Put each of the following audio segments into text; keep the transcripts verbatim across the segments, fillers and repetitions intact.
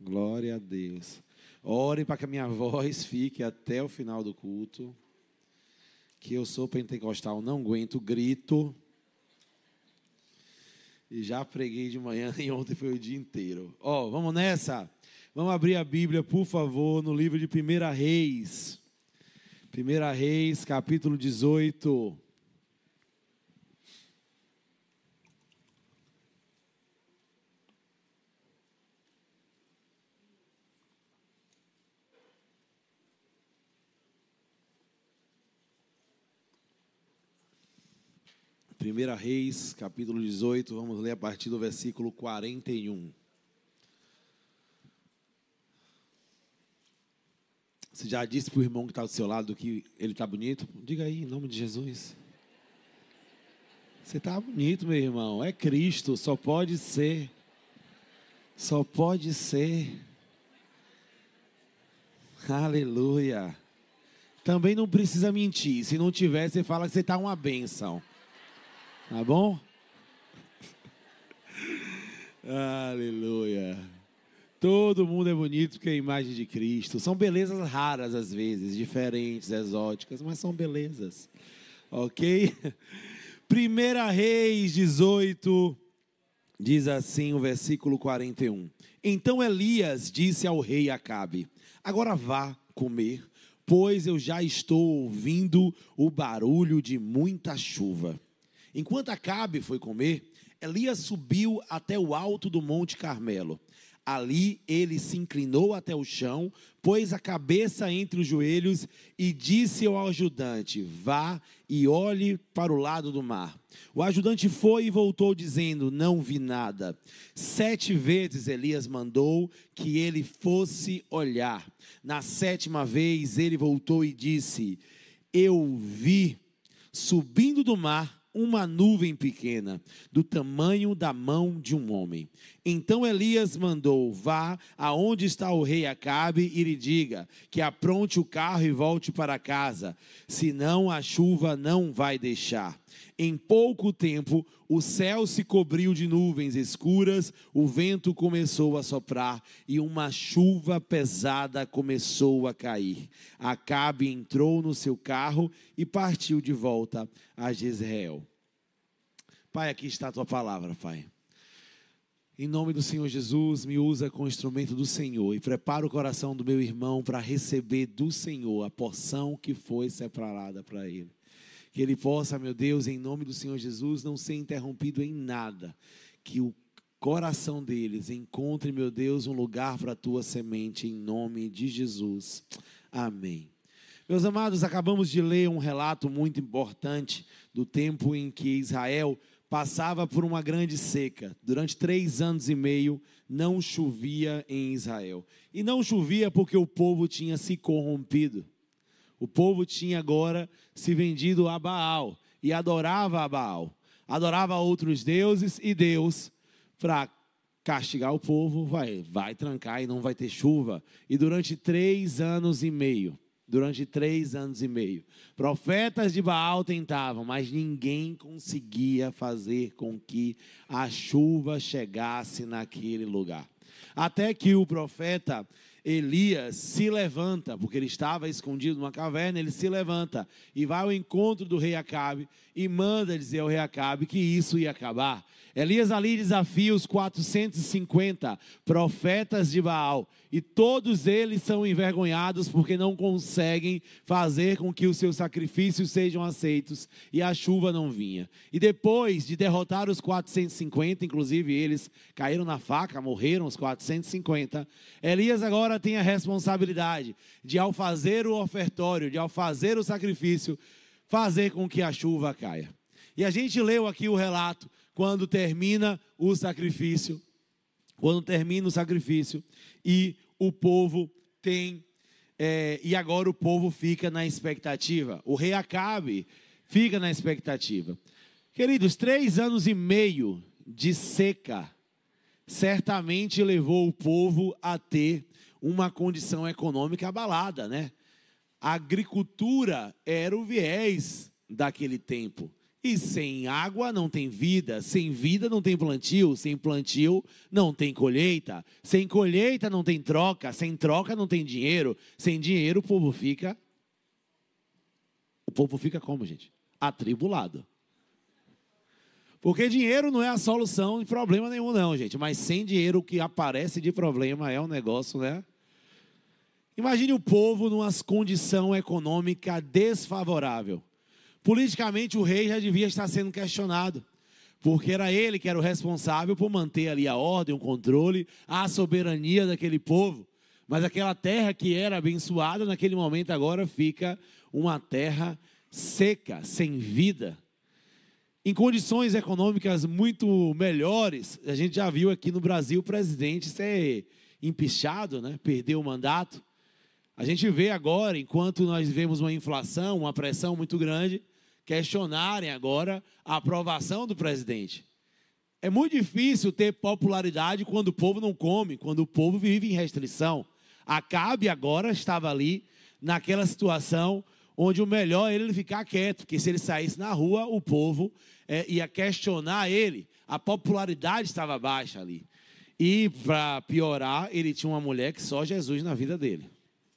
Glória a Deus. Ore para que a minha voz fique até o final do culto. Que eu sou pentecostal, não aguento grito. E já preguei de manhã e ontem foi o dia inteiro. Ó, oh, vamos nessa? Vamos abrir a Bíblia, por favor, no livro de Primeira Reis. Primeira Reis, capítulo dezoito. Primeira Reis, capítulo dezoito, vamos ler a partir do versículo quarenta e um. Você já disse para o irmão que está do seu lado que ele está bonito? Diga aí, em nome de Jesus. Você está bonito, meu irmão. É Cristo, só pode ser. Só pode ser. Aleluia. Também não precisa mentir. Se não tiver, você fala que você está uma bênção. Tá bom? Aleluia. Todo mundo é bonito porque é a imagem de Cristo. São belezas raras às vezes, diferentes, exóticas, mas são belezas. Ok? Primeira Reis dezoito, diz assim o versículo quarenta e um. Então Elias disse ao rei Acabe: agora vá comer, pois eu já estou ouvindo o barulho de muita chuva. Enquanto Acabe foi comer, Elias subiu até o alto do Monte Carmelo. Ali ele se inclinou até o chão, pôs a cabeça entre os joelhos e disse ao ajudante: vá e olhe para o lado do mar. O ajudante foi e voltou dizendo: não vi nada. Sete vezes Elias mandou que ele fosse olhar. Na sétima vez ele voltou e disse: eu vi subindo do mar uma nuvem pequena, do tamanho da mão de um homem. Então Elias mandou: vá aonde está o rei Acabe e lhe diga que apronte o carro e volte para casa, senão a chuva não vai deixar. Em pouco tempo, o céu se cobriu de nuvens escuras, o vento começou a soprar e uma chuva pesada começou a cair. Acabe entrou no seu carro e partiu de volta a Jezreel. Pai, aqui está a tua palavra, Pai. Em nome do Senhor Jesus, me usa como instrumento do Senhor e prepara o coração do meu irmão para receber do Senhor a porção que foi separada para ele. Que ele possa, meu Deus, em nome do Senhor Jesus, não ser interrompido em nada. Que o coração deles encontre, meu Deus, um lugar para a tua semente, em nome de Jesus. Amém. Meus amados, acabamos de ler um relato muito importante do tempo em que Israel passava por uma grande seca. Durante três anos e meio não chovia em Israel. E não chovia porque o povo tinha se corrompido. O povo tinha agora se vendido a Baal e adorava a Baal. Adorava outros deuses e Deus, para castigar o povo, vai, vai trancar e não vai ter chuva. E durante três anos e meio, durante três anos e meio, profetas de Baal tentavam, mas ninguém conseguia fazer com que a chuva chegasse naquele lugar. Até que o profeta Elias se levanta, porque ele estava escondido numa caverna, ele se levanta e vai ao encontro do rei Acabe e manda dizer ao rei Acabe que isso ia acabar. Elias ali desafia os quatrocentos e cinquenta profetas de Baal e todos eles são envergonhados porque não conseguem fazer com que os seus sacrifícios sejam aceitos e a chuva não vinha. E depois de derrotar os quatrocentos e cinquenta, inclusive eles caíram na faca, morreram os quatrocentos e cinquenta, Elias agora tem a responsabilidade de, ao fazer o ofertório, de ao fazer o sacrifício, fazer com que a chuva caia. E a gente leu aqui o relato, quando termina o sacrifício, quando termina o sacrifício, e o povo tem, é, e agora o povo fica na expectativa, o rei Acabe fica na expectativa. Queridos, três anos e meio de seca, certamente levou o povo a ter uma condição econômica abalada, né? A agricultura era o viés daquele tempo. E sem água não tem vida, sem vida não tem plantio, sem plantio não tem colheita, sem colheita não tem troca, sem troca não tem dinheiro, sem dinheiro o povo fica... O povo fica como, gente? Atribulado. Porque dinheiro não é a solução de problema nenhum, não, gente. Mas sem dinheiro o que aparece de problema é um negócio, né? Imagine o povo numa condição econômica desfavorável. Politicamente, o rei já devia estar sendo questionado, porque era ele que era o responsável por manter ali a ordem, o controle, a soberania daquele povo. Mas aquela terra que era abençoada, naquele momento agora fica uma terra seca, sem vida. Em condições econômicas muito melhores, a gente já viu aqui no Brasil o presidente ser empichado, né? Perder o mandato. A gente vê agora, enquanto nós vivemos uma inflação, uma pressão muito grande, questionarem agora a aprovação do presidente. É muito difícil ter popularidade quando o povo não come, quando o povo vive em restrição. Acabe agora estava ali, naquela situação, onde o melhor é ele ficar quieto, porque se ele saísse na rua, o povo é, ia questionar ele. A popularidade estava baixa ali. E, para piorar, ele tinha uma mulher que só Jesus na vida dele.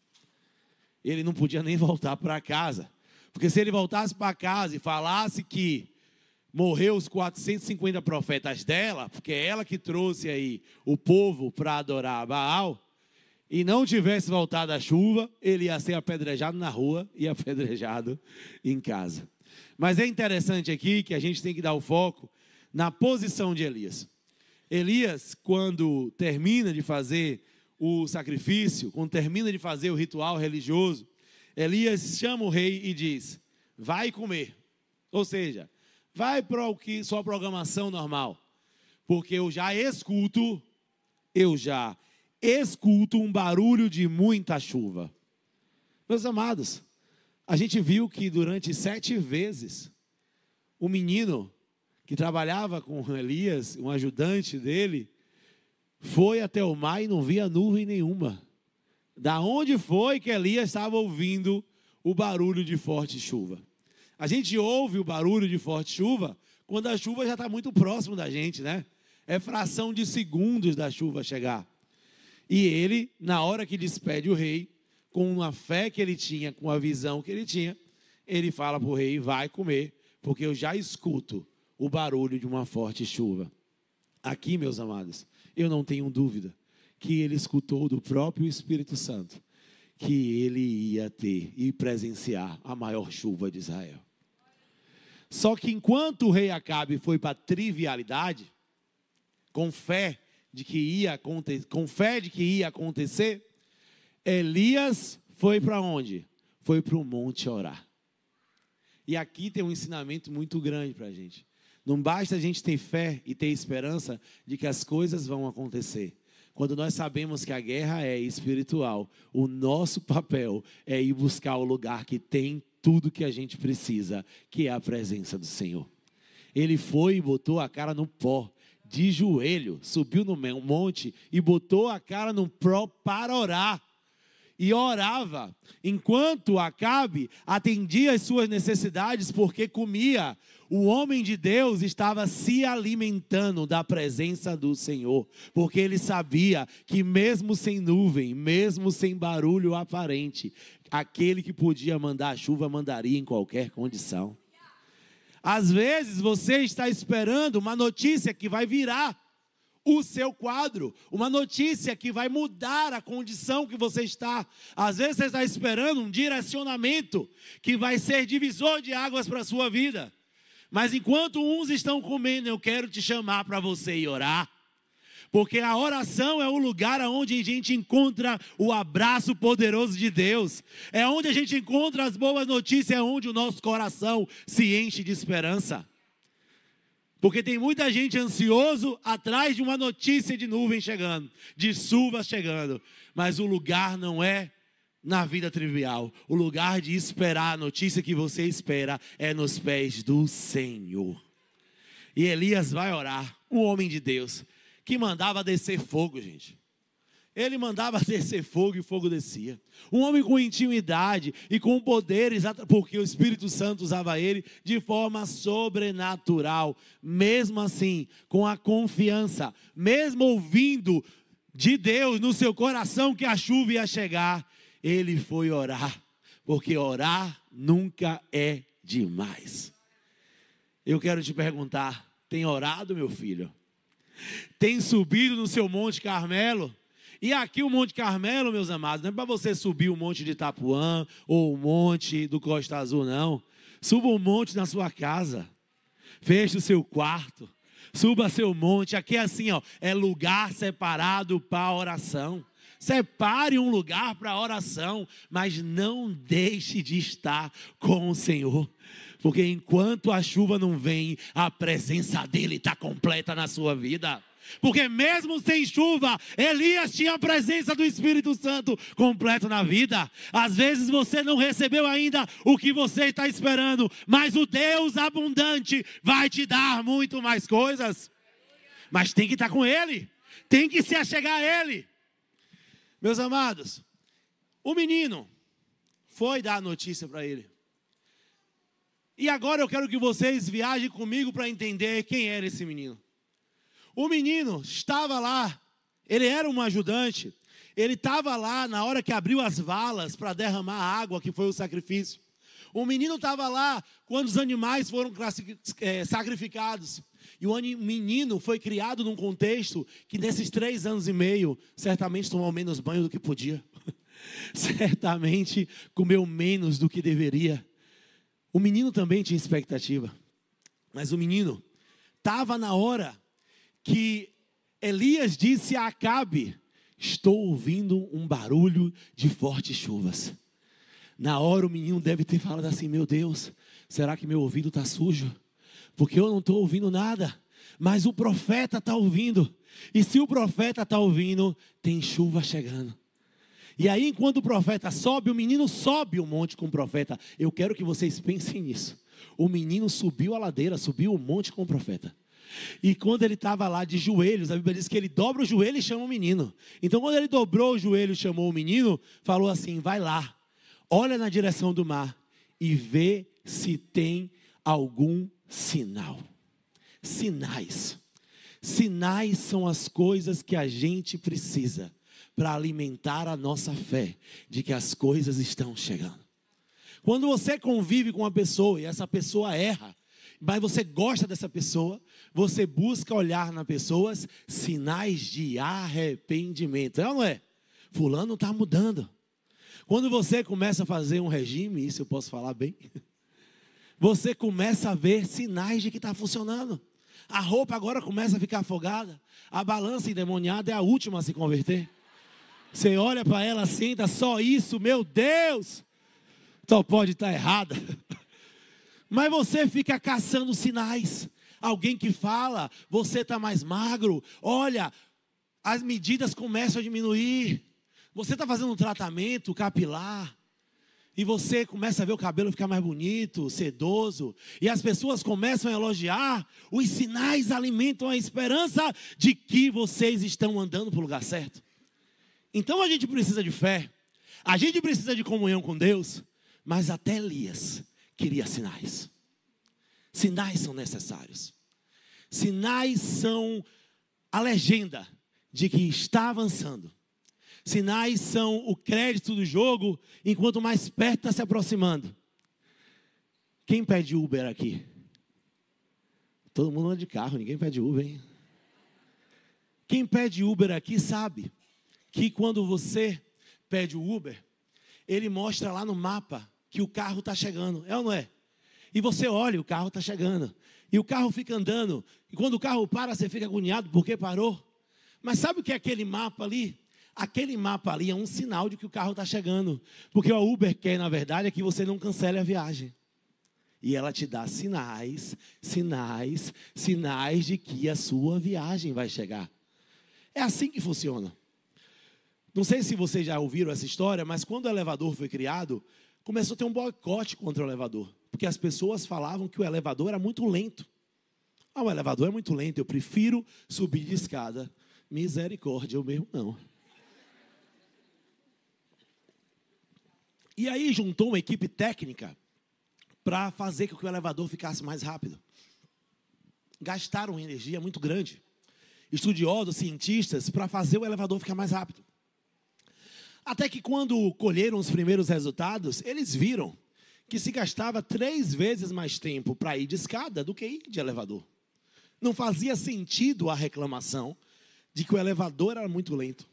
Ele não podia nem voltar para casa. Porque se ele voltasse para casa e falasse que morreu os quatrocentos e cinquenta profetas dela, porque é ela que trouxe aí o povo para adorar Baal, e não tivesse voltado a chuva, ele ia ser apedrejado na rua e apedrejado em casa. Mas é interessante aqui que a gente tem que dar o foco na posição de Elias. Elias, quando termina de fazer o sacrifício, quando termina de fazer o ritual religioso, Elias chama o rei e diz, vai comer. Ou seja, vai para o que sua programação normal. Porque eu já escuto, eu já escuto um barulho de muita chuva. Meus amados, a gente viu que durante sete vezes, o menino que trabalhava com Elias, um ajudante dele, foi até o mar e não via nuvem nenhuma. Da onde foi que Elias estava ouvindo o barulho de forte chuva? A gente ouve o barulho de forte chuva quando a chuva já está muito próximo da gente, né? É fração de segundos da chuva chegar. E ele, na hora que despede o rei, com a fé que ele tinha, com a visão que ele tinha, ele fala para o rei, vai comer, porque eu já escuto o barulho de uma forte chuva. Aqui, meus amados, eu não tenho dúvida que ele escutou do próprio Espírito Santo que ele ia ter e presenciar a maior chuva de Israel. Só que enquanto o rei Acabe foi para a trivialidade, com fé de que ia acontecer, com fé de que ia acontecer, Elias foi para onde? Foi para o monte orar. E aqui tem um ensinamento muito grande para a gente. Não basta a gente ter fé e ter esperança de que as coisas vão acontecer. Quando nós sabemos que a guerra é espiritual, o nosso papel é ir buscar o lugar que tem tudo que a gente precisa, que é a presença do Senhor. Ele foi e botou a cara no pó, de joelho, subiu no monte e botou a cara no pó para orar. E orava, enquanto Acabe atendia as suas necessidades, porque comia. O homem de Deus estava se alimentando da presença do Senhor, porque ele sabia que mesmo sem nuvem, mesmo sem barulho aparente, aquele que podia mandar a chuva, mandaria em qualquer condição. Às vezes você está esperando uma notícia que vai virar o seu quadro, uma notícia que vai mudar a condição que você está. Às vezes você está esperando um direcionamento que vai ser divisor de águas para a sua vida. Mas enquanto uns estão comendo, eu quero te chamar para você ir orar. Porque a oração é o lugar onde a gente encontra o abraço poderoso de Deus. É onde a gente encontra as boas notícias, é onde o nosso coração se enche de esperança. Porque tem muita gente ansioso atrás de uma notícia de nuvem chegando, de chuva chegando. Mas o lugar não é na vida trivial. O lugar de esperar a notícia que você espera é nos pés do Senhor. E Elias vai orar, um homem de Deus, que mandava descer fogo, gente. Ele mandava descer fogo e fogo descia. Um homem com intimidade e com poderes, porque o Espírito Santo usava ele de forma sobrenatural. Mesmo assim, com a confiança, mesmo ouvindo de Deus no seu coração que a chuva ia chegar, ele foi orar, porque orar nunca é demais. Eu quero te perguntar, tem orado, meu filho? Tem subido no seu Monte Carmelo? E aqui o Monte Carmelo, meus amados, não é para você subir o Monte de Itapuã ou o Monte do Costa Azul, não. Suba o monte na sua casa. Feche o seu quarto. Suba seu monte. Aqui é assim, ó, é lugar separado para oração. Separe um lugar para oração, mas não deixe de estar com o Senhor. Porque enquanto a chuva não vem, a presença dele está completa na sua vida. Porque mesmo sem chuva, Elias tinha a presença do Espírito Santo completo na vida. Às vezes você não recebeu ainda o que você está esperando, mas o Deus abundante vai te dar muito mais coisas. Mas tem que estar com Ele, tem que se achegar a Ele. Meus amados, o menino foi dar a notícia para ele. E agora eu quero que vocês viajem comigo para entender quem era esse menino. O menino estava lá, ele era um ajudante, ele estava lá na hora que abriu as valas para derramar a água, que foi o sacrifício. O menino estava lá quando os animais foram é, sacrificados. E o menino foi criado num contexto que nesses três anos e meio, certamente tomou menos banho do que podia. Certamente comeu menos do que deveria. O menino também tinha expectativa. Mas o menino estava na hora que Elias disse a Acabe: estou ouvindo um barulho de fortes chuvas. Na hora o menino deve ter falado assim: meu Deus, será que meu ouvido está sujo? Porque eu não estou ouvindo nada, mas o profeta está ouvindo. E se o profeta está ouvindo, tem chuva chegando. E aí enquanto o profeta sobe, o menino sobe o monte com o profeta. Eu quero que vocês pensem nisso. O menino subiu a ladeira, subiu o monte com o profeta. E quando ele estava lá de joelhos, a Bíblia diz que ele dobra o joelho e chama o menino. Então quando ele dobrou o joelho e chamou o menino, falou assim: vai lá, olha na direção do mar e vê se tem algum sinal. Sinais. Sinais são as coisas que a gente precisa para alimentar a nossa fé de que as coisas estão chegando. Quando você convive com uma pessoa e essa pessoa erra, mas você gosta dessa pessoa, você busca olhar nas pessoas sinais de arrependimento. É ou não é? Fulano está mudando. Quando você começa a fazer um regime, isso eu posso falar bem, você começa a ver sinais de que está funcionando. A roupa agora começa a ficar afogada. A balança endemoniada é a última a se converter. Você olha para ela assim, está só isso, meu Deus, só pode estar errada. Mas você fica caçando sinais. Alguém que fala: você está mais magro, olha, as medidas começam a diminuir. Você está fazendo um tratamento capilar e você começa a ver o cabelo ficar mais bonito, sedoso, e as pessoas começam a elogiar. Os sinais alimentam a esperança de que vocês estão andando para o lugar certo. Então a gente precisa de fé, a gente precisa de comunhão com Deus, mas até Elias queria sinais. Sinais são necessários. Sinais são a legenda de que está avançando. Sinais são o crédito do jogo enquanto mais perto está se aproximando. Quem pede Uber aqui? Todo mundo anda de carro, ninguém pede Uber, hein? Quem pede Uber aqui sabe que quando você pede o Uber, ele mostra lá no mapa que o carro está chegando, é ou não é? E você olha, o carro está chegando, e o carro fica andando, e quando o carro para, você fica agoniado porque parou. Mas sabe o que é aquele mapa ali? Aquele mapa ali é um sinal de que o carro está chegando, porque o Uber quer, na verdade, é que você não cancele a viagem. E ela te dá sinais, sinais, sinais de que a sua viagem vai chegar. É assim que funciona. Não sei se vocês já ouviram essa história, mas quando o elevador foi criado, começou a ter um boicote contra o elevador. Porque as pessoas falavam que o elevador era muito lento. Ah, o elevador é muito lento, eu prefiro subir de escada. Misericórdia, eu mesmo não. E aí juntou uma equipe técnica para fazer com que o elevador ficasse mais rápido. Gastaram energia muito grande, estudiosos, cientistas, para fazer o elevador ficar mais rápido. Até que quando colheram os primeiros resultados, eles viram que se gastava três vezes mais tempo para ir de escada do que ir de elevador. Não fazia sentido a reclamação de que o elevador era muito lento.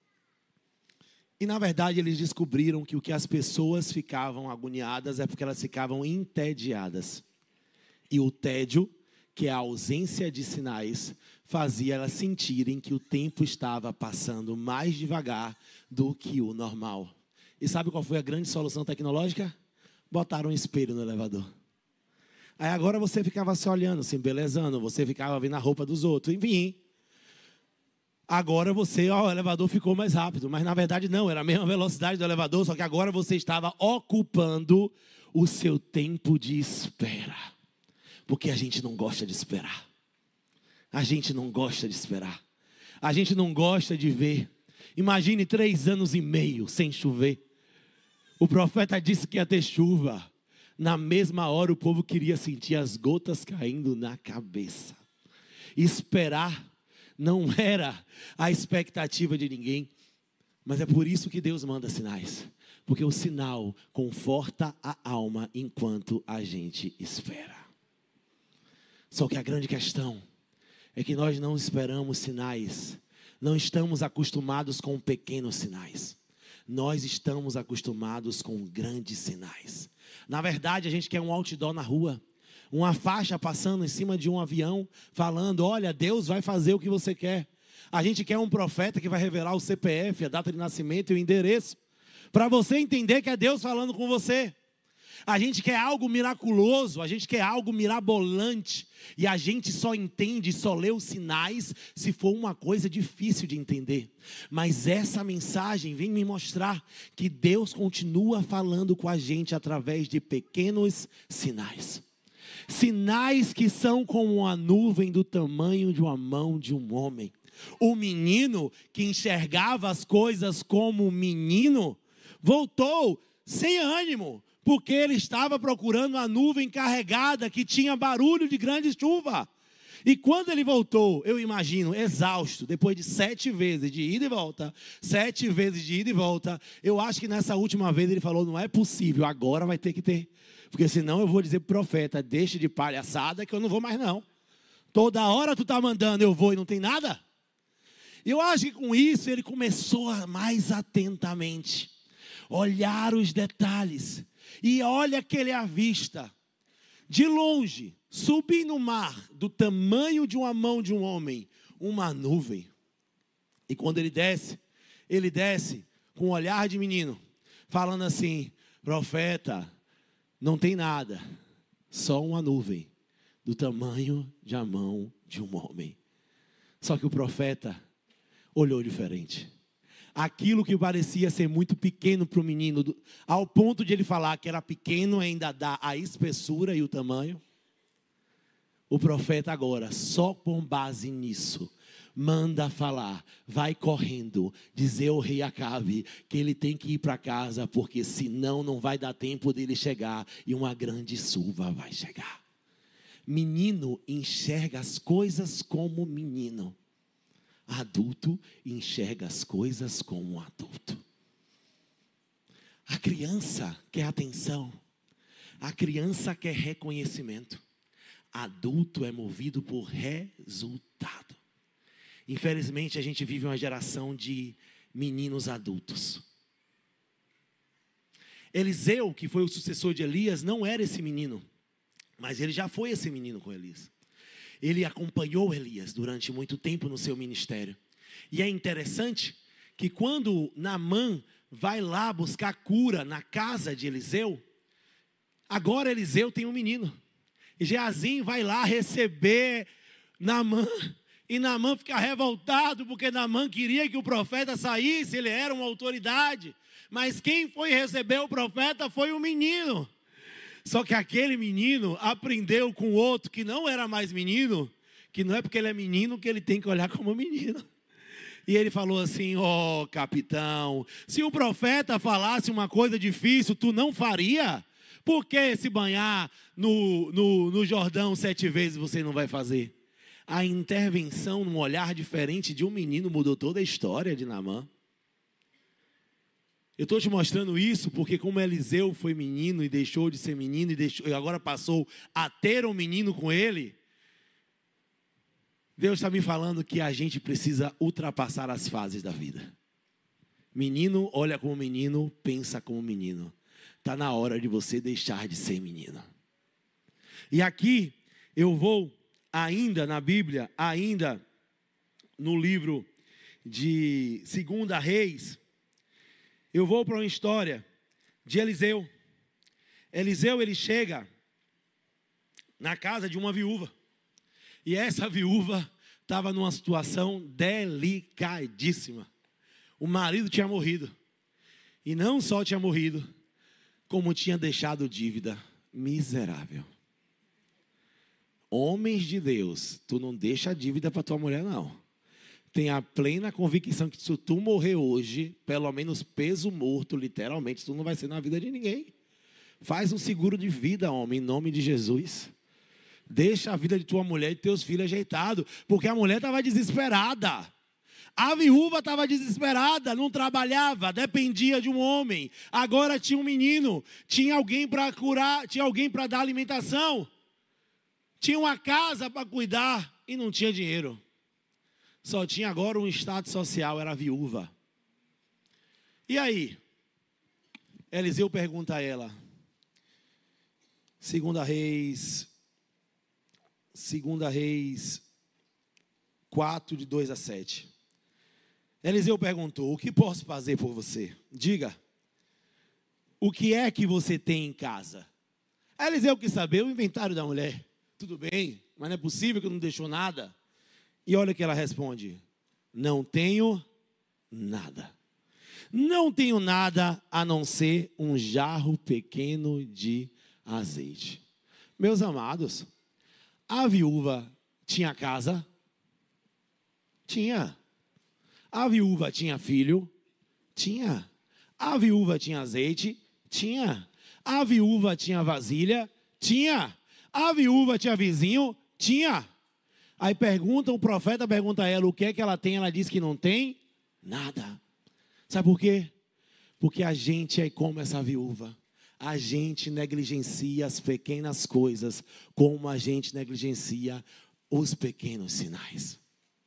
E, na verdade, eles descobriram que o que as pessoas ficavam agoniadas é porque elas ficavam entediadas. E o tédio, que é a ausência de sinais, fazia elas sentirem que o tempo estava passando mais devagar do que o normal. E sabe qual foi a grande solução tecnológica? Botaram um espelho no elevador. Aí agora você ficava se olhando, se embelezando, você ficava vendo a roupa dos outros, enfim. Agora você, ó, o elevador ficou mais rápido, mas na verdade não, era a mesma velocidade do elevador, só que agora você estava ocupando o seu tempo de espera. Porque a gente não gosta de esperar. A gente não gosta de esperar. A gente não gosta de ver. Imagine três anos e meio sem chover. O profeta disse que ia ter chuva. Na mesma hora o povo queria sentir as gotas caindo na cabeça. Esperar não era a expectativa de ninguém. Mas é por isso que Deus manda sinais. Porque o sinal conforta a alma enquanto a gente espera. Só que a grande questão é que nós não esperamos sinais. Não estamos acostumados com pequenos sinais. Nós estamos acostumados com grandes sinais. Na verdade, a gente quer um outdoor na rua. Uma faixa passando em cima de um avião, falando, olha, Deus vai fazer o que você quer. A gente quer um profeta que vai revelar o C P F, a data de nascimento e o endereço. Para você entender que é Deus falando com você. A gente quer algo miraculoso, a gente quer algo mirabolante. E a gente só entende, só lê os sinais se for uma coisa difícil de entender. Mas essa mensagem vem me mostrar que Deus continua falando com a gente através de pequenos sinais. Sinais que são como a nuvem do tamanho de uma mão de um homem. O menino que enxergava as coisas como menino, voltou sem ânimo. Porque ele estava procurando uma nuvem carregada que tinha barulho de grande chuva. E quando ele voltou, eu imagino, exausto, depois de sete vezes de ida e volta, sete vezes de ida e volta, eu acho que nessa última vez ele falou, não é possível, agora vai ter que ter. Porque senão eu vou dizer para o profeta, deixe de palhaçada que eu não vou mais não. Toda hora tu está mandando, eu vou e não tem nada. Eu acho que com isso ele começou a mais atentamente olhar os detalhes. E olha que ele avista, de longe, subir no mar, do tamanho de uma mão de um homem, uma nuvem. E quando ele desce, ele desce com um olhar de menino, falando assim, profeta, não tem nada, só uma nuvem, do tamanho de a mão de um homem. Só que o profeta olhou diferente. Aquilo que parecia ser muito pequeno para o menino, ao ponto de ele falar que era pequeno, ainda dá a espessura e o tamanho. O profeta agora, só com base nisso, manda falar, vai correndo, dizer ao rei Acabe que ele tem que ir para casa, porque senão não vai dar tempo dele chegar e uma grande chuva vai chegar. Menino enxerga as coisas como menino. Adulto enxerga as coisas como um adulto. A criança quer atenção. A criança quer reconhecimento. Adulto é movido por resultado. Infelizmente, a gente vive uma geração de meninos adultos. Eliseu, que foi o sucessor de Elias, não era esse menino. Mas ele já foi esse menino com Elias. Ele acompanhou Elias durante muito tempo no seu ministério. E é interessante que quando Naamã vai lá buscar cura na casa de Eliseu, agora Eliseu tem um menino. E Geazi vai lá receber Naamã. E Naamã fica revoltado porque Naamã queria que o profeta saísse, ele era uma autoridade. Mas quem foi receber o profeta foi o menino. Só que aquele menino aprendeu com o outro que não era mais menino, que não é porque ele é menino que ele tem que olhar como menino. E ele falou assim: ó, oh, capitão, se o profeta falasse uma coisa difícil, tu não faria? Por que se banhar no, no, no Jordão sete vezes você não vai fazer? A intervenção num olhar diferente de um menino mudou toda a história de Naamã. Eu estou te mostrando isso porque como Eliseu foi menino e deixou de ser menino e, deixou, e agora passou a ter um menino com ele, Deus está me falando que a gente precisa ultrapassar as fases da vida. Menino olha como menino, pensa como menino. Está na hora de você deixar de ser menino. E aqui eu vou ainda na Bíblia, ainda no livro de Segunda Reis, eu vou para uma história de Eliseu. Eliseu, ele chega na casa de uma viúva. E essa viúva estava numa situação delicadíssima. O marido tinha morrido. E não só tinha morrido, como tinha deixado dívida miserável. Homens de Deus, tu não deixa a dívida para tua mulher, não. Tenha a plena convicção que se tu morrer hoje, pelo menos peso morto, literalmente, tu não vai ser na vida de ninguém. Faz um seguro de vida, homem, em nome de Jesus. Deixa a vida de tua mulher e teus filhos ajeitado, porque a mulher estava desesperada. A viúva estava desesperada, não trabalhava, dependia de um homem. Agora tinha um menino, tinha alguém para curar, tinha alguém para dar alimentação. Tinha uma casa para cuidar e não tinha dinheiro. Só tinha agora um estado social, era viúva. E aí? Eliseu pergunta a ela. Segunda Reis, Segunda Reis quatro, de dois a sete. Eliseu perguntou: o que posso fazer por você? Diga, o que é que você tem em casa? Eliseu quis saber o inventário da mulher. Tudo bem, mas não é possível que não deixou nada. E olha o que ela responde: não tenho nada. Não tenho nada a não ser um jarro pequeno de azeite. Meus amados, a viúva tinha casa? Tinha. A viúva tinha filho? Tinha. A viúva tinha azeite? Tinha. A viúva tinha vasilha? Tinha. A viúva tinha vizinho? Tinha. Aí pergunta, o profeta pergunta a ela o que é que ela tem, ela diz que não tem nada. Sabe por quê? Porque a gente é como essa viúva. A gente negligencia as pequenas coisas, como a gente negligencia os pequenos sinais.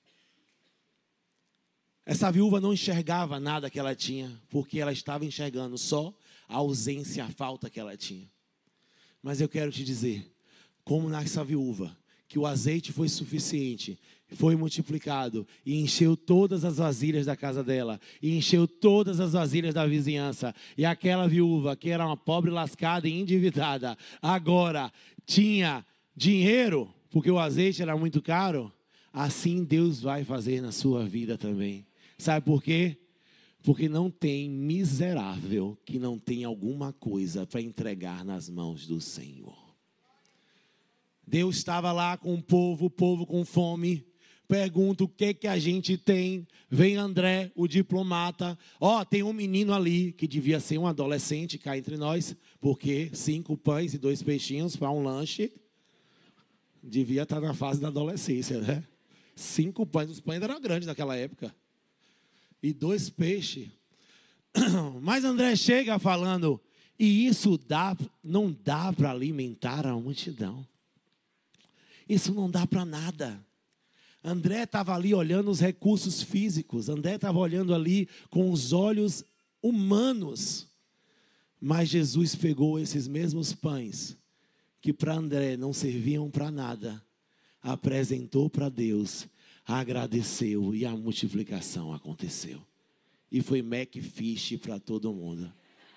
Essa viúva não enxergava nada que ela tinha, porque ela estava enxergando só a ausência, a falta que ela tinha. Mas eu quero te dizer, como nessa viúva, que o azeite foi suficiente, foi multiplicado e encheu todas as vasilhas da casa dela, e encheu todas as vasilhas da vizinhança, e aquela viúva, que era uma pobre lascada e endividada, agora tinha dinheiro, porque o azeite era muito caro. Assim Deus vai fazer na sua vida também. Sabe por quê? Porque não tem miserável que não tenha alguma coisa para entregar nas mãos do Senhor. Deus estava lá com o povo, o povo com fome. Pergunta o que que a gente tem. Vem André, o diplomata. Ó, oh, tem um menino ali que devia ser um adolescente cá entre nós, porque cinco pães e dois peixinhos para um lanche devia estar na fase da adolescência, né? Cinco pães, os pães eram grandes naquela época. E dois peixes. Mas André chega falando, e isso dá, não dá para alimentar a multidão. Isso não dá para nada. André estava ali olhando os recursos físicos. André estava olhando ali com os olhos humanos. Mas Jesus pegou esses mesmos pães, que para André não serviam para nada, apresentou para Deus, agradeceu e a multiplicação aconteceu. E foi Macfish para todo mundo.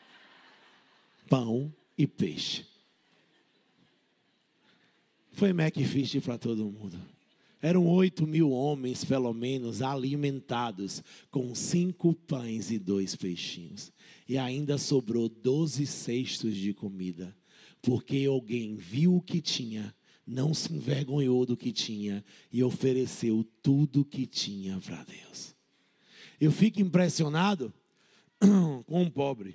Pão e peixe. Foi Macfish para todo mundo. Eram oito mil homens, pelo menos, alimentados com cinco pães e dois peixinhos. E ainda sobrou doze cestos de comida. Porque alguém viu o que tinha, não se envergonhou do que tinha e ofereceu tudo o que tinha para Deus. Eu fico impressionado com o pobre.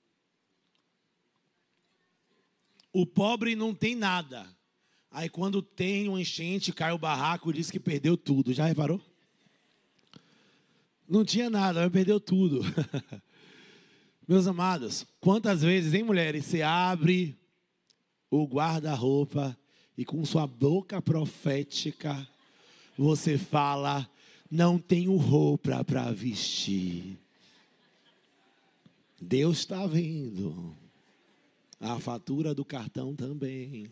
O pobre não tem nada. Aí quando tem um enchente, cai o barraco, diz que perdeu tudo. Já reparou? Não tinha nada, mas perdeu tudo. Meus amados, quantas vezes, hein, mulheres, você abre o guarda-roupa e com sua boca profética, você fala, não tenho roupa para vestir. Deus está vendo. A fatura do cartão também.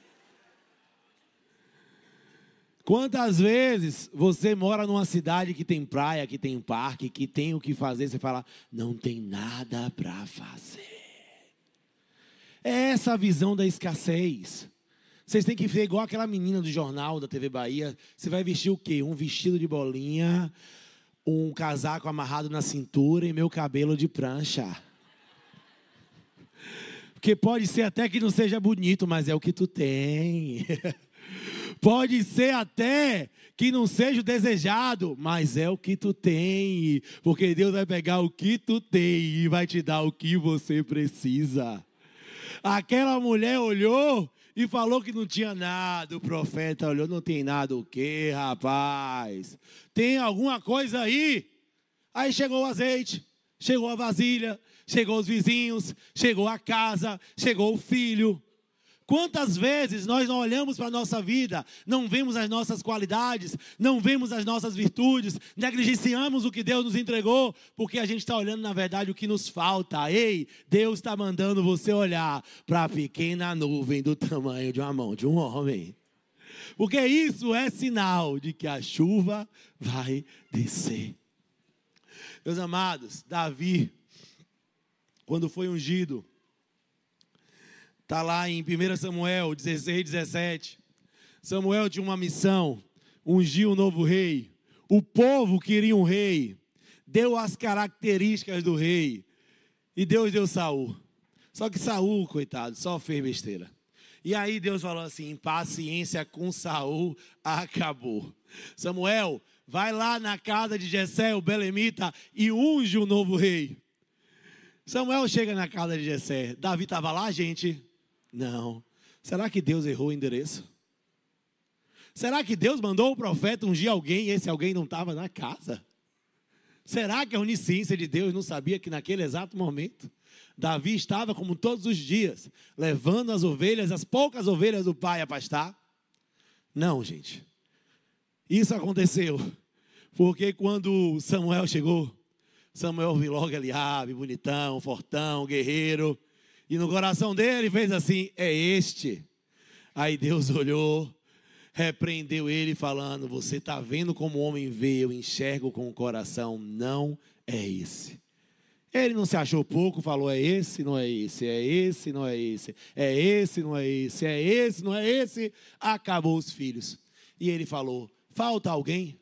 Quantas vezes você mora numa cidade que tem praia, que tem parque, que tem o que fazer, você fala, não tem nada para fazer. É essa a visão da escassez. Vocês têm que ver igual aquela menina do jornal da T V Bahia. Você vai vestir o quê? Um vestido de bolinha, um casaco amarrado na cintura e meu cabelo de prancha. Porque pode ser até que não seja bonito, mas é o que tu tem. Pode ser até que não seja o desejado, mas é o que tu tem. Porque Deus vai pegar o que tu tem e vai te dar o que você precisa. Aquela mulher olhou e falou que não tinha nada. O profeta olhou, não tem nada o quê, rapaz? Tem alguma coisa aí? Aí chegou o azeite, chegou a vasilha, chegou os vizinhos, chegou a casa, chegou o filho. Quantas vezes nós não olhamos para a nossa vida, não vemos as nossas qualidades, não vemos as nossas virtudes, negligenciamos o que Deus nos entregou, porque a gente está olhando na verdade o que nos falta. Ei, Deus está mandando você olhar para a pequena nuvem do tamanho de uma mão de um homem. Porque isso é sinal de que a chuva vai descer. Meus amados, Davi, quando foi ungido, está lá em primeiro Samuel dezesseis, dezessete. Samuel tinha uma missão, ungir um novo rei. O povo queria um rei, deu as características do rei. E Deus deu Saul. Só que Saul, coitado, só fez besteira. E aí Deus falou assim, paciência com Saul acabou. Samuel, vai lá na casa de Jessé, o belemita, e unge o novo rei. Samuel chega na casa de Jessé. Davi estava lá, gente? Não. Será que Deus errou o endereço? Será que Deus mandou o profeta ungir alguém e esse alguém não estava na casa? Será que a onisciência de Deus não sabia que naquele exato momento Davi estava, como todos os dias, levando as ovelhas, as poucas ovelhas do pai a pastar? Não, gente. Isso aconteceu porque quando Samuel chegou, Samuel viu logo Eliabe, bonitão, fortão, guerreiro. E no coração dele fez assim, é este. Aí Deus olhou, repreendeu ele falando, você está vendo como o homem vê, eu enxergo com o coração, não é esse. Ele não se achou pouco, falou, é esse, não é esse, é esse, não é esse, é esse, não é esse, é esse, não é esse. Acabou os filhos. E ele falou, falta alguém?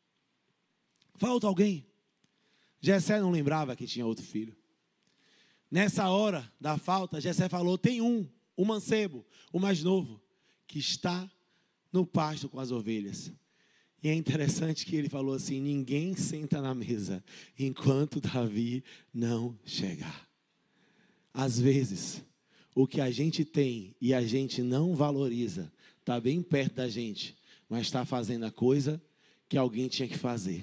Falta alguém? Jessé não lembrava que tinha outro filho. Nessa hora da falta, Jessé falou, tem um, o mancebo, o mais novo, que está no pasto com as ovelhas. E é interessante que ele falou assim, ninguém senta na mesa enquanto Davi não chegar. Às vezes, o que a gente tem e a gente não valoriza, está bem perto da gente, mas está fazendo a coisa que alguém tinha que fazer.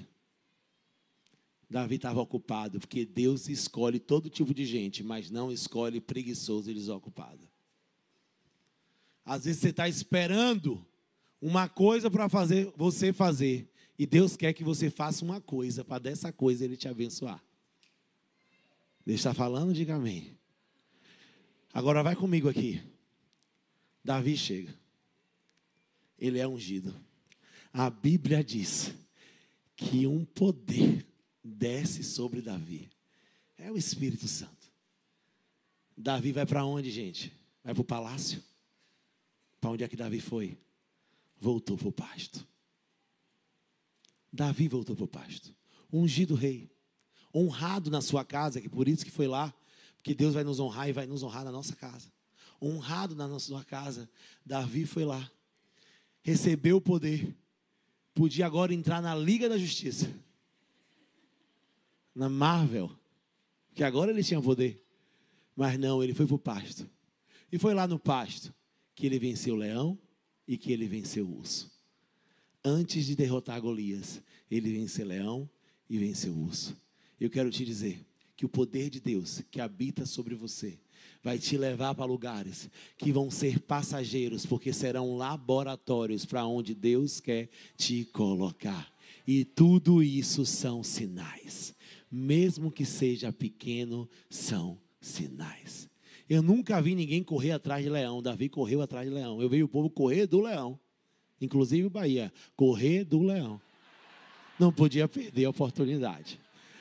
Davi estava ocupado, porque Deus escolhe todo tipo de gente, mas não escolhe preguiçoso e desocupado. Às vezes você está esperando uma coisa para fazer, você fazer, e Deus quer que você faça uma coisa, para dessa coisa Ele te abençoar. Deus está falando, diga amém. Agora vai comigo aqui. Davi chega. Ele é ungido. A Bíblia diz que um poder desce sobre Davi. É o Espírito Santo. Davi vai para onde, gente? Vai para o palácio? Para onde é que Davi foi? Voltou para o pasto. Davi voltou para o pasto. Ungido rei. Honrado na sua casa, que por isso que foi lá. Porque Deus vai nos honrar e vai nos honrar na nossa casa. Honrado na nossa casa. Davi foi lá. Recebeu o poder. Podia agora entrar na Liga da Justiça. na Marvel, que agora ele tinha poder. Mas não, ele foi para o pasto. E foi lá no pasto que ele venceu o leão e que ele venceu o urso. Antes de derrotar Golias, ele venceu o leão e venceu o urso. Eu quero te dizer que o poder de Deus que habita sobre você vai te levar para lugares que vão ser passageiros, porque serão laboratórios para onde Deus quer te colocar. E tudo isso são sinais. Mesmo que seja pequeno, são sinais. Eu nunca vi ninguém correr atrás de leão. Davi correu atrás de leão. Eu vi o povo correr do leão. Inclusive o Bahia, correr do leão. Não podia perder a oportunidade.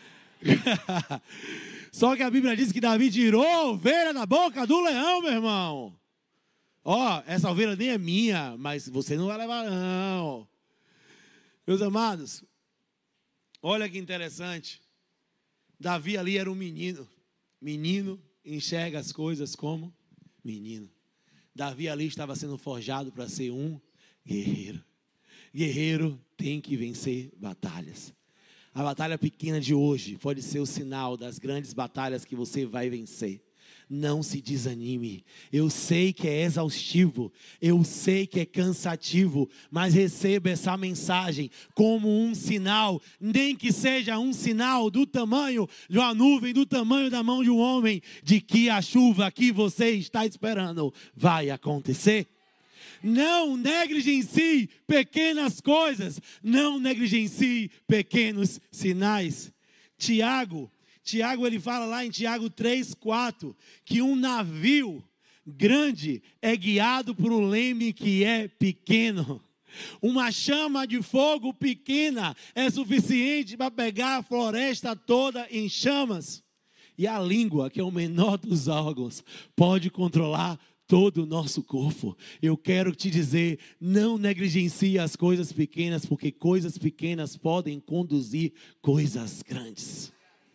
Só que a Bíblia diz que Davi tirou a ovelha da boca do leão, meu irmão. Ó, essa ovelha nem é minha, mas você não vai levar não. Meus amados, olha que interessante. Davi ali era um menino. Menino enxerga as coisas como menino. Davi ali estava sendo forjado para ser um guerreiro. Guerreiro tem que vencer batalhas. A batalha pequena de hoje pode ser o sinal das grandes batalhas que você vai vencer. Não se desanime. Eu sei que é exaustivo, eu sei que é cansativo, mas receba essa mensagem como um sinal, nem que seja um sinal do tamanho de uma nuvem, do tamanho da mão de um homem, de que a chuva que você está esperando vai acontecer. Não negligencie pequenas coisas, não negligencie pequenos sinais. Tiago, Tiago ele fala lá em Tiago três, quatro, que um navio grande é guiado por um leme que é pequeno. Uma chama de fogo pequena é suficiente para pegar a floresta toda em chamas. E a língua, que é o menor dos órgãos, pode controlar todo o nosso corpo. Eu quero te dizer, não negligencie as coisas pequenas, porque coisas pequenas podem conduzir coisas grandes.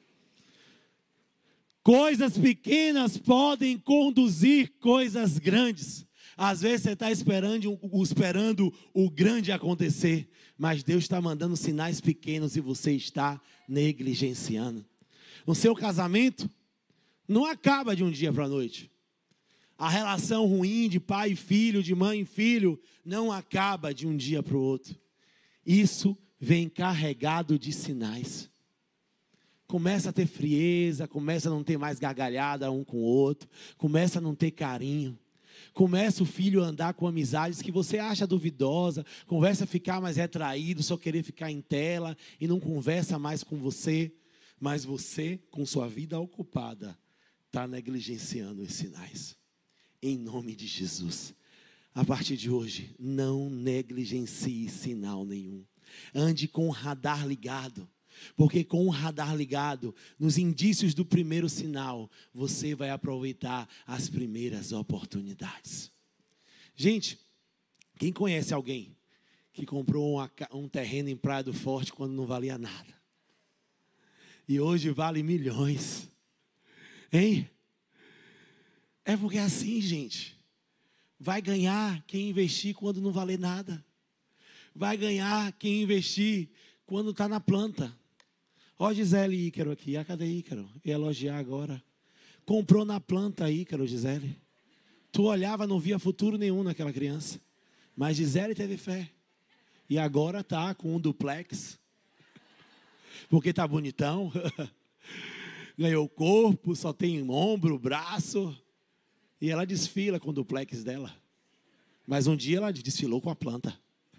Coisas pequenas podem conduzir coisas grandes. Às vezes você está esperando, esperando o grande acontecer, mas Deus está mandando sinais pequenos e você está negligenciando. O seu casamento não acaba de um dia para a noite. A relação ruim de pai e filho, de mãe e filho, não acaba de um dia para o outro. Isso vem carregado de sinais. Começa a ter frieza, começa a não ter mais gargalhada um com o outro, começa a não ter carinho. Começa o filho a andar com amizades que você acha duvidosa, começa a ficar mais retraído, só querer ficar em tela e não conversa mais com você. Mas você, com sua vida ocupada, está negligenciando os sinais. Em nome de Jesus, a partir de hoje, não negligencie sinal nenhum. Ande com o radar ligado, porque com o radar ligado, nos indícios do primeiro sinal, você vai aproveitar as primeiras oportunidades. Gente, quem conhece alguém que comprou um terreno em Praia do Forte quando não valia nada? E hoje vale milhões, hein? É porque é assim, gente. Vai ganhar quem investir quando não valer nada. Vai ganhar quem investir quando está na planta. Ó Gisele e Ícaro aqui. Ah, cadê Ícaro? Ia elogiar agora. Comprou na planta Ícaro, Gisele. Tu olhava, não via futuro nenhum naquela criança. Mas Gisele teve fé. E agora está com um duplex. Porque está bonitão. Ganhou corpo, só tem ombro, braço. E ela desfila com o duplex dela. Mas um dia ela desfilou com a planta.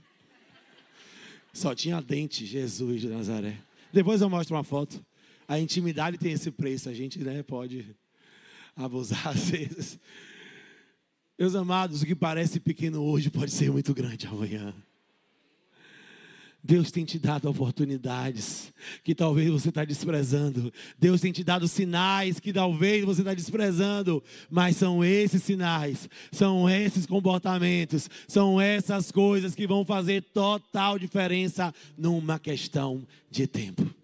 Só tinha dente, Jesus de Nazaré. Depois eu mostro uma foto. A intimidade tem esse preço. A gente, né, pode abusar às vezes. Meus amados, o que parece pequeno hoje pode ser muito grande amanhã. Deus tem te dado oportunidades que talvez você está desprezando. Deus tem te dado sinais que talvez você está desprezando. Mas são esses sinais, são esses comportamentos, são essas coisas que vão fazer total diferença numa questão de tempo.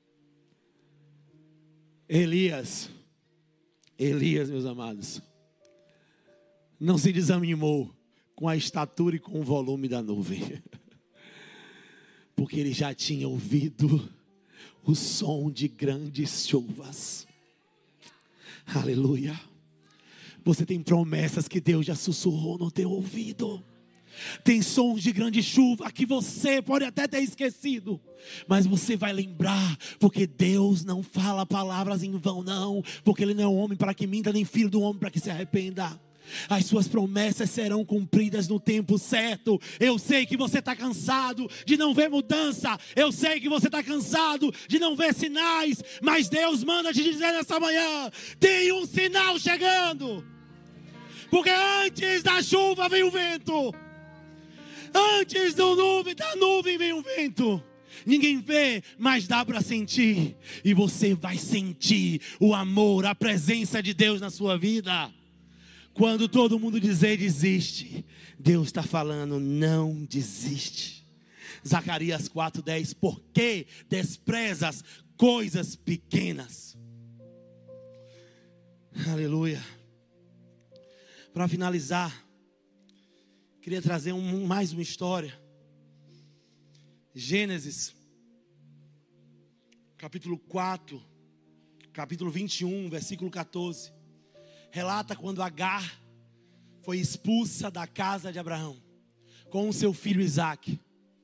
Elias, Elias, meus amados, não se desanimou com a estatura e com o volume da nuvem. Porque ele já tinha ouvido o som de grandes chuvas. Aleluia. Você tem promessas que Deus já sussurrou no teu ouvido. Tem sons de grande chuva que você pode até ter esquecido, mas você vai lembrar, porque Deus não fala palavras em vão não, porque Ele não é homem para que minta, nem filho do homem para que se arrependa. As suas promessas serão cumpridas no tempo certo. Eu sei que você está cansado de não ver mudança, eu sei que você está cansado de não ver sinais, mas Deus manda te dizer nessa manhã: tem um sinal chegando, porque antes da chuva vem o vento. Antes do nuvem, da nuvem vem o vento. Ninguém vê, mas dá para sentir. E você vai sentir o amor, a presença de Deus na sua vida. Quando todo mundo dizer desiste, Deus está falando, não desiste. Zacarias quatro, dez. Por que desprezas coisas pequenas? Aleluia. Para finalizar, queria trazer um, mais uma história. Gênesis, capítulo quatro, capítulo vinte e um, versículo catorze. Relata quando Agar foi expulsa da casa de Abraão, com o seu filho Isaque.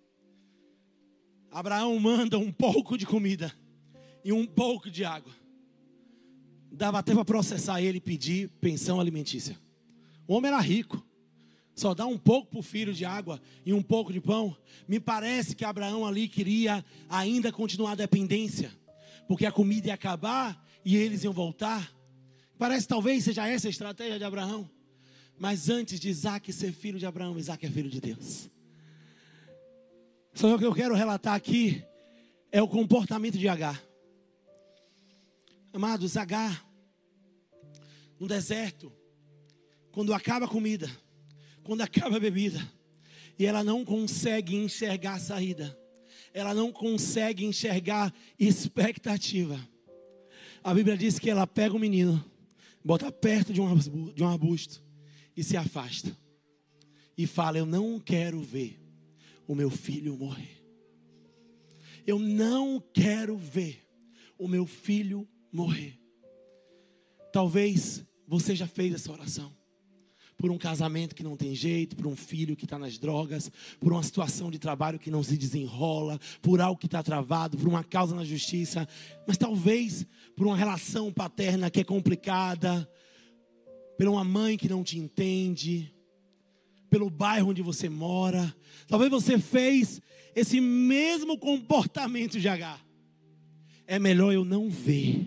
Abraão manda um pouco de comida e um pouco de água. Dava até para processar ele e pedir pensão alimentícia. O homem era rico. Só dá um pouco para o filho de água e um pouco de pão. Me parece que Abraão ali queria ainda continuar a dependência, porque a comida ia acabar e eles iam voltar. Parece talvez seja essa a estratégia de Abraão. Mas antes de Isaque ser filho de Abraão, Isaque é filho de Deus. Só que eu quero relatar aqui é o comportamento de Agar. Amados, Agar no deserto, quando acaba a comida, quando acaba a bebida, e ela não consegue enxergar a saída, ela não consegue enxergar expectativa. A Bíblia diz que ela pega o menino, bota perto de um arbusto, de um arbusto e se afasta. E fala: eu não quero ver o meu filho morrer. Eu não quero ver o meu filho morrer. Talvez você já fez essa oração. Por um casamento que não tem jeito, por um filho que está nas drogas, por uma situação de trabalho que não se desenrola, por algo que está travado, por uma causa na justiça, mas talvez por uma relação paterna que é complicada, por uma mãe que não te entende, pelo bairro onde você mora. Talvez você fez esse mesmo comportamento de Agar. É melhor eu não ver.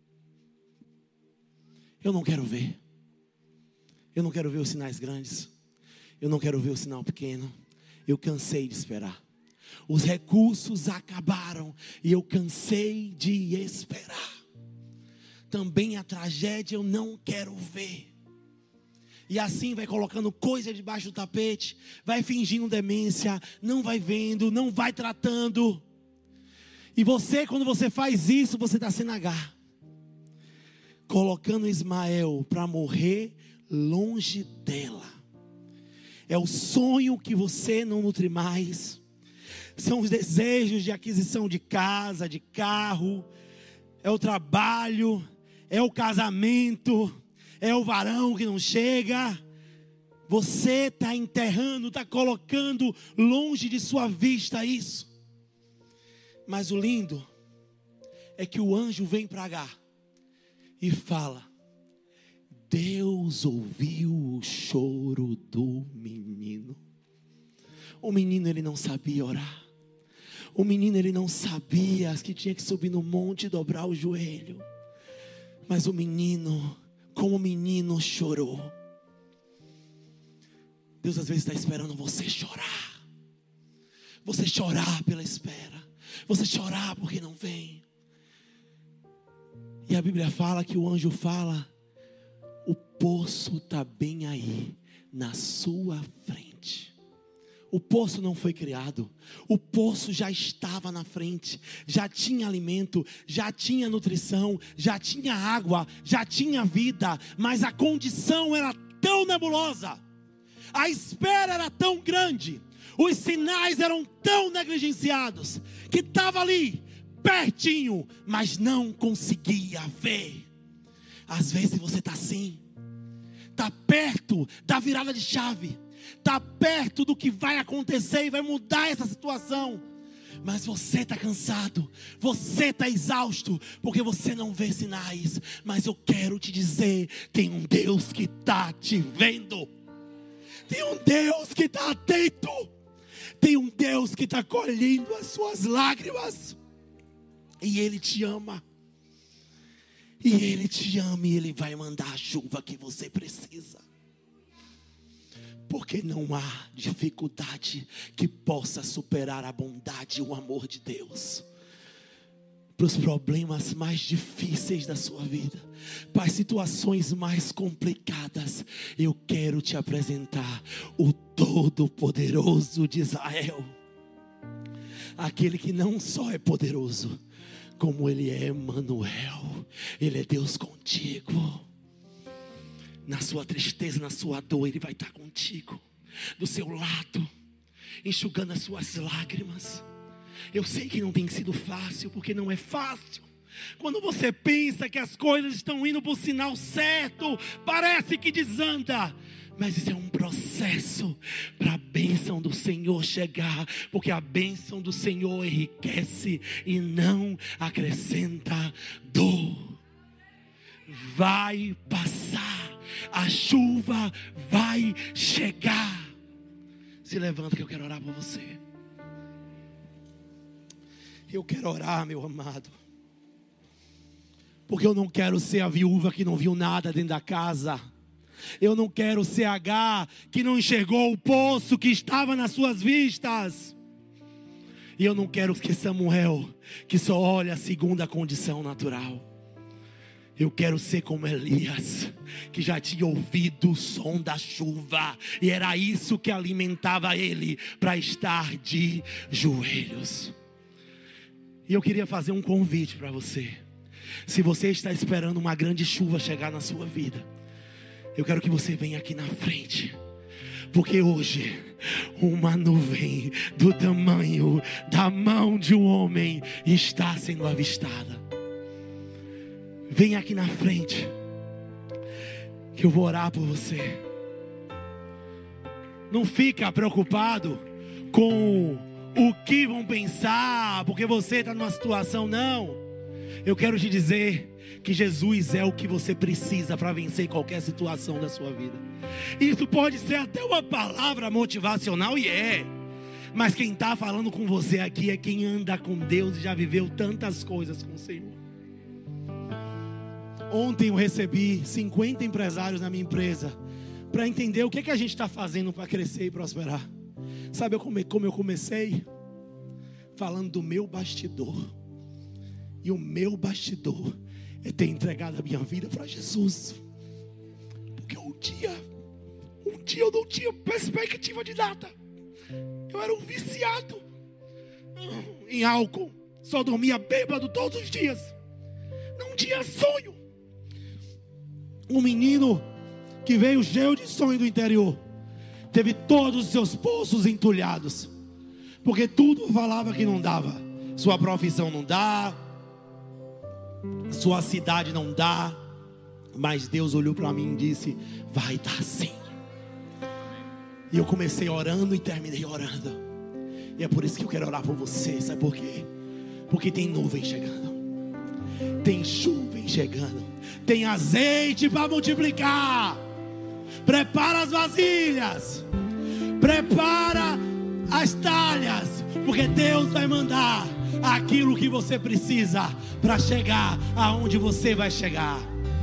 Eu não quero ver. Eu não quero ver os sinais grandes. Eu não quero ver o sinal pequeno. Eu cansei de esperar. Os recursos acabaram e eu cansei de esperar. Também a tragédia eu não quero ver. E assim vai colocando coisa debaixo do tapete, vai fingindo demência, não vai vendo, não vai tratando. E você, quando você faz isso, você está sendo Agar, colocando Ismael para morrer longe dela. É o sonho que você não nutre mais. São os desejos de aquisição de casa, de carro. É o trabalho. É o casamento. É o varão que não chega. Você está enterrando, está colocando longe de sua vista isso. Mas o lindo é que o anjo vem para Agar e fala: Deus ouviu o choro do menino. O menino, ele não sabia orar. O menino, ele não sabia que tinha que subir no monte e dobrar o joelho. Mas o menino, como o menino chorou. Deus às vezes está esperando você chorar. Você chorar pela espera. Você chorar porque não vem. E a Bíblia fala que o anjo fala: o poço está bem aí, na sua frente. O poço não foi criado. O poço já estava na frente. Já tinha alimento, já tinha nutrição, já tinha água, já tinha vida. Mas a condição era tão nebulosa. A espera era tão grande. Os sinais eram tão negligenciados. Que estava ali, pertinho, mas não conseguia ver. Às vezes você está assim, está perto da virada de chave, está perto do que vai acontecer e vai mudar essa situação, mas você está cansado, você está exausto, porque você não vê sinais. Mas eu quero te dizer, tem um Deus que está te vendo, tem um Deus que está atento, tem um Deus que está colhendo as suas lágrimas, e Ele te ama, e Ele te ama, e Ele vai mandar a chuva que você precisa. Porque não há dificuldade que possa superar a bondade e o amor de Deus. Para os problemas mais difíceis da sua vida, para as situações mais complicadas, eu quero te apresentar o Todo-Poderoso de Israel. Aquele que não só é poderoso, como Ele é Emanuel. Ele é Deus contigo. Na sua tristeza, na sua dor, Ele vai estar contigo, do seu lado, enxugando as suas lágrimas. Eu sei que não tem sido fácil, porque não é fácil. Quando você pensa que as coisas estão indo para o sinal certo, parece que desanda. Mas isso é um processo para a bênção do Senhor chegar, porque a bênção do Senhor enriquece e não acrescenta dor. Vai passar. A chuva vai chegar. Se levanta que eu quero orar por você. Eu quero orar, meu amado, porque eu não quero ser a viúva que não viu nada dentro da casa. Eu não quero ser H que não enxergou o poço que estava nas suas vistas. E eu não quero ser Samuel que só olha segundo a condição natural. Eu quero ser como Elias, que já tinha ouvido o som da chuva, e era isso que alimentava ele para estar de joelhos. E eu queria fazer um convite para você. Se você está esperando uma grande chuva chegar na sua vida, eu quero que você venha aqui na frente, porque hoje uma nuvem do tamanho da mão de um homem está sendo avistada. Vem aqui na frente, que eu vou orar por você. Não fica preocupado com o que vão pensar, porque você está numa situação, não. Eu quero te dizer que Jesus é o que você precisa para vencer qualquer situação da sua vida. Isso pode ser até uma palavra motivacional, e é. Mas quem está falando com você aqui é quem anda com Deus e já viveu tantas coisas com o Senhor. Ontem eu recebi cinquenta empresários na minha empresa para entender o que, que a gente está fazendo para crescer e prosperar. Sabe como, como eu comecei? Falando do meu bastidor. E o meu bastidor é ter entregado a minha vida para Jesus. Porque um dia, um dia eu não tinha perspectiva de nada. Eu era um viciado em álcool. Só dormia bêbado todos os dias. Não tinha sonho. Um menino que veio cheio de sonho do interior, teve todos os seus poços entulhados, porque tudo falava que não dava. Sua profissão não dá, sua cidade não dá. Mas Deus olhou para mim e disse: vai dar sim. E eu comecei orando e terminei orando. E é por isso que eu quero orar por você. Sabe por quê? Porque tem nuvem chegando, tem chuva chegando, tem azeite para multiplicar. Prepara as vasilhas, prepara as talhas, porque Deus vai mandar aquilo que você precisa para chegar aonde você vai chegar.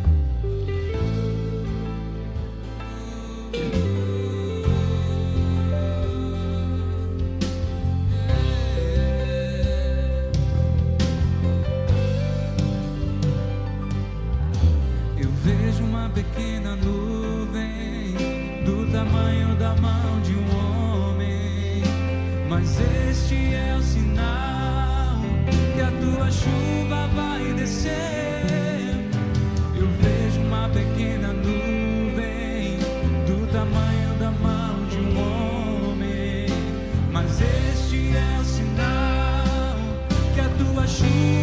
Pequena nuvem do tamanho da mão de um homem, mas este é o sinal que a tua chuva vai descer. Eu vejo uma pequena nuvem do tamanho da mão de um homem, mas este é o sinal que a tua chuva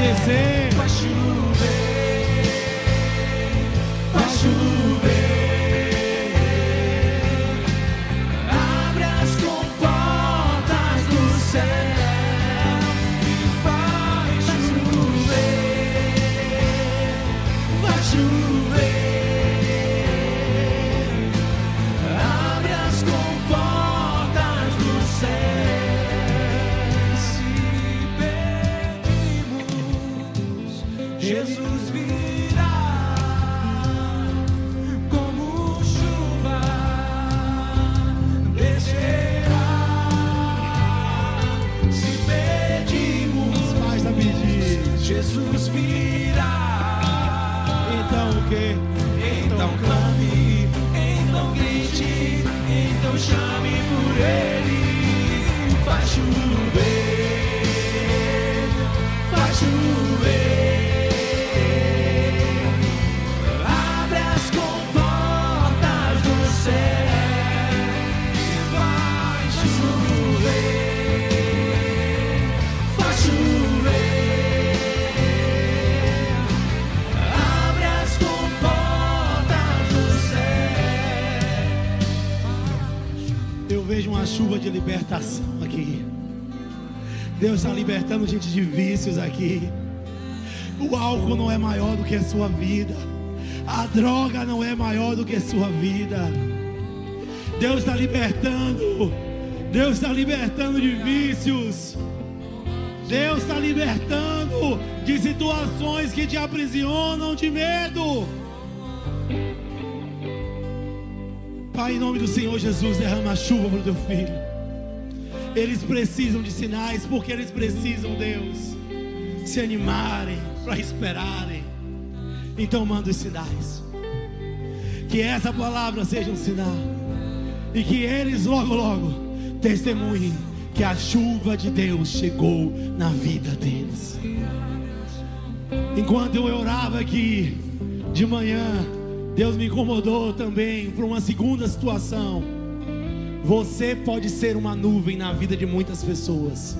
descer. Faz chover, faz chover. Abre as comportas do céu e faz chover, faz chover. Abre as comportas do céu. Se pedimos, Jesus virá como chuva, descerá. Se pedimos, Basta pedir. Jesus virá. Então o quê? Então clame, então grite, então chame por Ele. Faz chover, faz chover. Abre as comportas do céu e faz chover, faz chover. Abre as comportas do céu. Eu vejo uma chuva de libertação aqui. Deus está libertando gente de vícios aqui. O álcool não é maior do que a sua vida. A droga não é maior do que a sua vida. Deus está libertando. Deus está libertando de vícios. Deus está libertando de situações que te aprisionam de medo. Pai, em nome do Senhor Jesus, derrama a chuva para o teu filho. Eles precisam de sinais, porque eles precisam, Deus, se animarem para esperarem. Então manda os sinais. Que essa palavra seja um sinal, e que eles logo, logo testemunhem que a chuva de Deus chegou na vida deles. Enquanto eu orava aqui de manhã, Deus me incomodou também por uma segunda situação. Você pode ser uma nuvem na vida de muitas pessoas.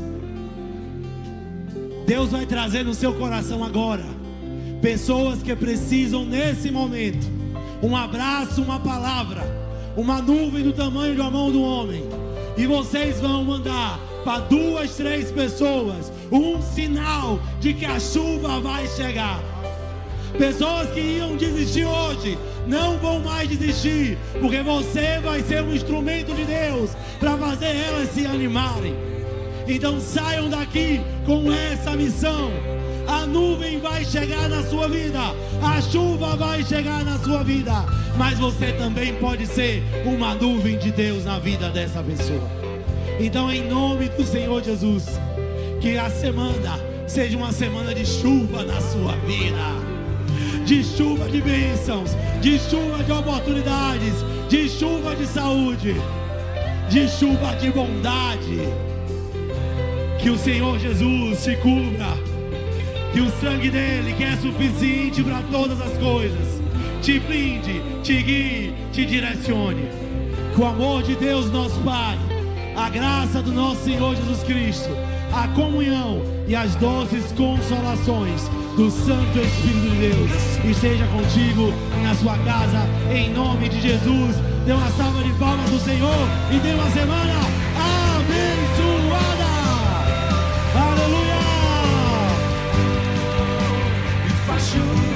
Deus vai trazer no seu coração agora pessoas que precisam nesse momento um abraço, uma palavra, uma nuvem do tamanho de uma mão do homem. E vocês vão mandar para duas, três pessoas um sinal de que a chuva vai chegar. Pessoas que iam desistir hoje não vão mais desistir, porque você vai ser um instrumento de Deus para fazer elas se animarem. Então saiam daqui com essa missão. A nuvem vai chegar na sua vida, a chuva vai chegar na sua vida, mas você também pode ser uma nuvem de Deus na vida dessa pessoa. Então, em nome do Senhor Jesus, que a semana seja uma semana de chuva na sua vida, de chuva de bênçãos, de chuva de oportunidades, de chuva de saúde, de chuva de bondade. Que o Senhor Jesus te cubra, que o sangue dele, que é suficiente para todas as coisas, te blinde, te guie, te direcione. Que o amor de Deus nosso Pai, a graça do nosso Senhor Jesus Cristo, a comunhão e as doces consolações do Santo Espírito de Deus esteja contigo e na sua casa, em nome de Jesus. Dê uma salva de palmas do Senhor e dê uma semana abençoada. Aleluia! E faz chover.